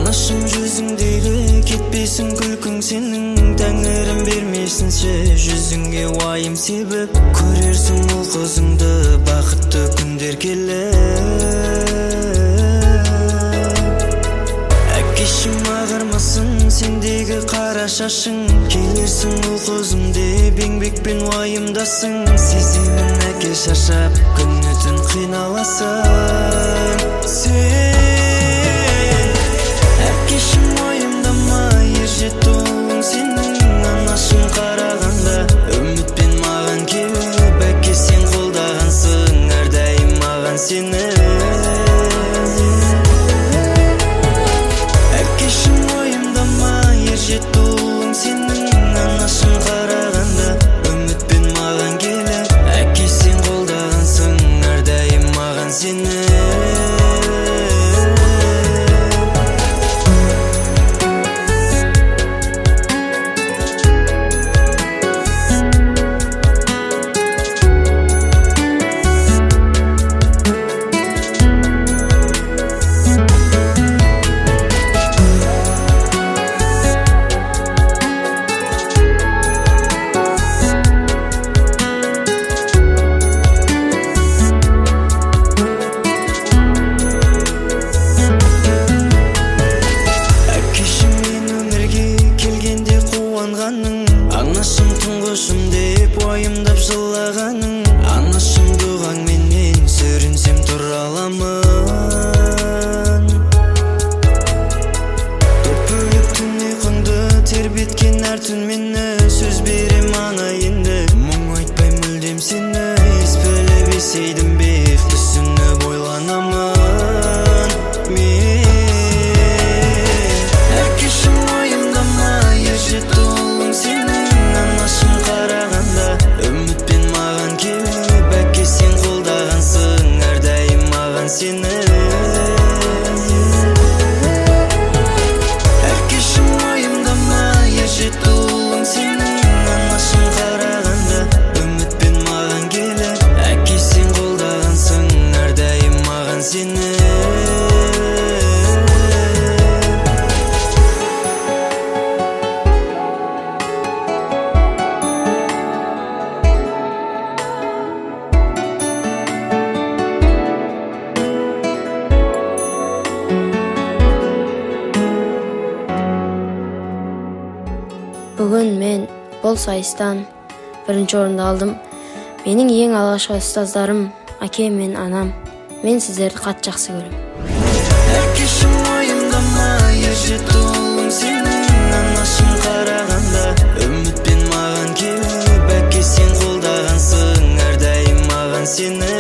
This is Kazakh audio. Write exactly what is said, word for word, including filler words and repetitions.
Anашым жүзіңдегі кетпесін күлкің сенің, тәңірім бермесінші жүзіңе уайым себеп. Көрерсің ол қызыңды бақытты күндер келіп. Әкешім ағармасын сендегі қара шашың, келерсің ол қызым деп еңбекпен уайымдасың. Сеземін әке шаршап күні түн қиналасың. Сен әкешім уайымдама, ержетті ұлың сенің. Анашым қарағанда үмітпен маған келіп, әке сен қолдағансың әрдайым маған сені. Әкешім уайымдама, ержетті ұлың сенің. Анашым қарағанда үмітпен маған келіп, әке сен қолдағансың әрдайым маған сені. Анашым тұңғышым деп уайымдап жылағаның, анашым дұғаңменен сүрінсем тұра аламын. Төпіліп түн ұйқыңды тербеткен әр түн мені, сөз берем ана енді мұң айтпай мүлдем сені. Еспіліп есейдім бек түсініп ойланамын мен. Әкешім уайымдама, ержетті ұлың сенің. Анашым қарағанда үмітпен маған келіп, әке сен қолдағансың әрдайым маған сені. Әкешім уайымдама, ержетті ұлың сенің. Анашым қарағанда үмітпен маған келіп, әке сен қолдағансың әрдайым маған сені. Бүгін мен бұл сайыстан бірінші орынды алдым. Менің ең алғашқы ұстаздарым әкем мен анам. Мен сіздерді қатты жақсы көрем. Әкешім уайымдама, ержетті ұлың сенің. Анашым қарағанда үмітпен маған келіп, әке сен қолдағансың әрдайым маған сені.